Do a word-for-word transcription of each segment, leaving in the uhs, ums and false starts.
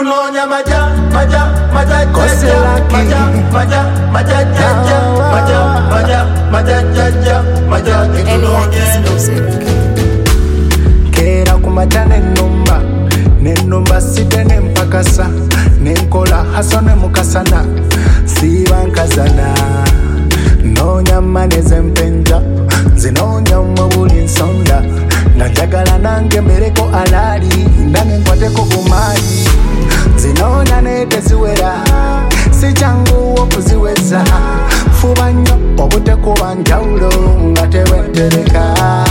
tunonya maja maja maja jaja maja maja maja jaja maja maja maja jaja maja tunonya kera kumata nenumba nenumba site nempakasa nenkola hasone mukasana siba nkazana nonya maneze mpenja zinonya mubuli nsonda najagala nange mbereko alali nange nkwateko kumali zinonya nete ziwera si changu okuziweza fuba nnyo obutekuba njawulo nga tewentereka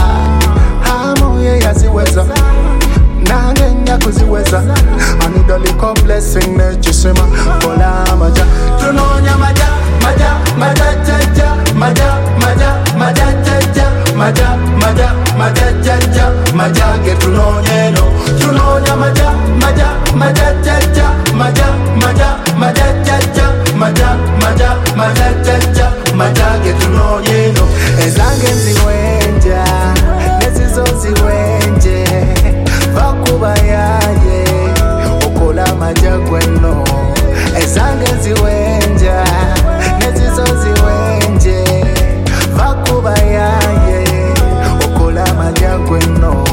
hamoye yaziweza nange nja kuziweza anidoliko blessing nechisema kola maja tunonya maja maja maja jaja maja maja maja jaja maja maja maja jaja maja ge tunonya no tunonya maja maja maja jaja maja maja maja jaja maja maja maja jaja maja ge tunonya no ezange nziwenja nezizo ziwenje bakuba yaye okola maja gweno ezange nziwenja nezizo ziwenje bakuba yaye okola maja gweno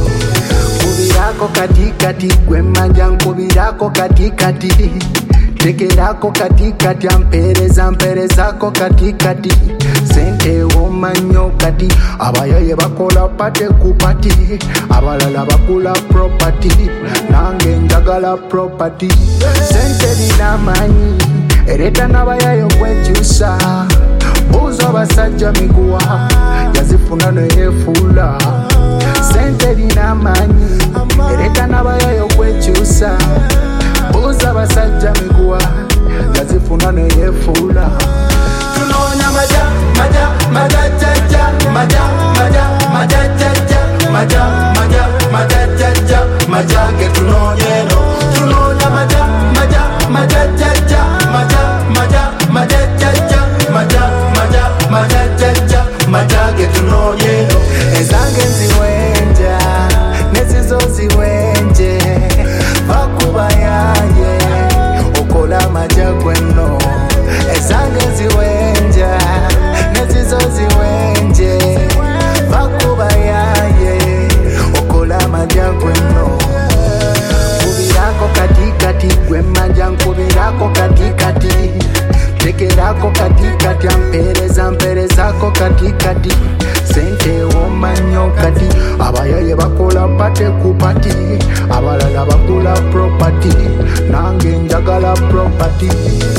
kubirako katikati gwemanja nkubirako katikati tekerako katikati ampereza mperezako katikati sente womanyo kati abayaye bakola pate kupati abalala bakula property nange njagala property sente dinamanyi ereta nabayaye kwekyusa buzo basajja miguwa yazifuna neyefula sente dinamanyi ereta nabayaye kwekyusa buzo basajja miguwa yazifuna neyefula tunonya maja maja maja jaja maja maja maja jaja maja maja maja jaja maja ge tunonya no tunonya maja maja maja jaja maja maja maja jaja maja maja maja jaja maja ge tunonya no ezange nziwenja nezizo ziwenje bakuba yaye okola maja gweno ezange nziwenja nezizo ziwenje bakuba yaye okola maja gweno kubirako katikati gwemanja nkubirako katikati tekerako katikati ampereza mperezako katikati sente womanyo kati abayaye bakola pate kupati abalala bakula property nange njagala property